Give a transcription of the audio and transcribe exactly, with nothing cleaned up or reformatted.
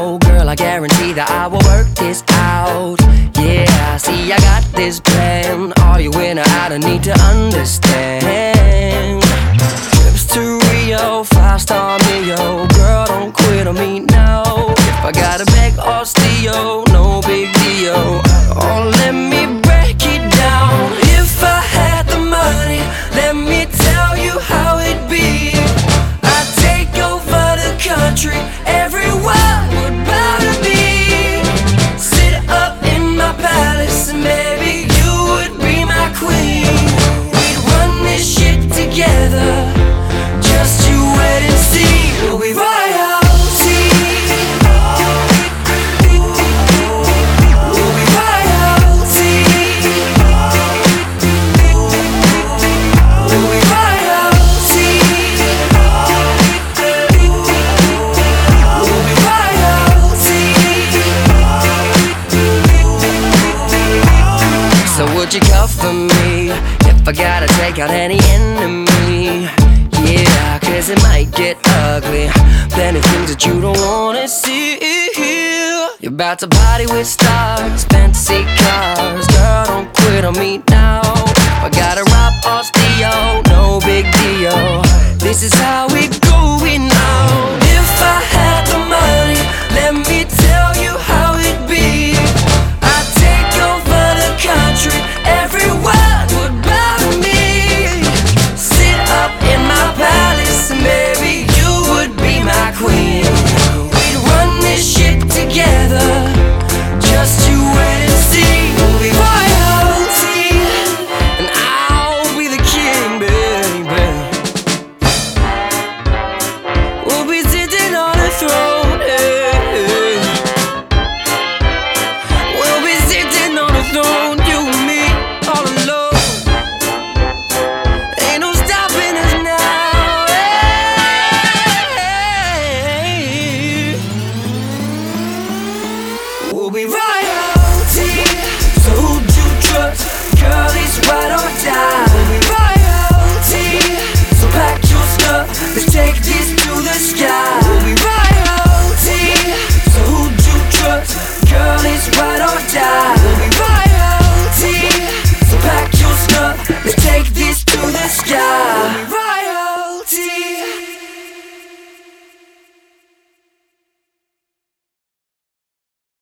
know, girl, I guarantee that I will work this out. Yeah, see, I got this plan. Are you in or out? I need to understand. Trips to Rio, five-star Mio. Girl, don't quit on me now. If I gotta beg or steal, no big deal. Oh, let me break it down. If I had the money, let me tell you how it'd be. I'd take over the country, everyone would bow to me. Sit up in my palace and baby, you would be my queen. We'd run this shit together, just you wait and see. We'll be royalty. We'll be royalty. We'll be royalty. We'll be royalty. So would you cover me if I gotta take out any enemy? Yeah, cause it might get ugly. Plenty things that you don't wanna see. You're about to party with stars, fantasy cars. Girl, don't quit on me now. I gotta rob or steal, no big deal. This is how we going now. If I had the money, let me tell you how it'd be. I'd take over the country, everyone would bow to me. Sit up in my palace and baby, you would be my queen. We'd run this shit together, just you wait and see. We'll be royalty, and I'll be the king, baby. We'll be sitting on the throne, hey. We'll be sitting on the throne, you and me, all alone. Ain't no stopping us now, hey. We'll be right.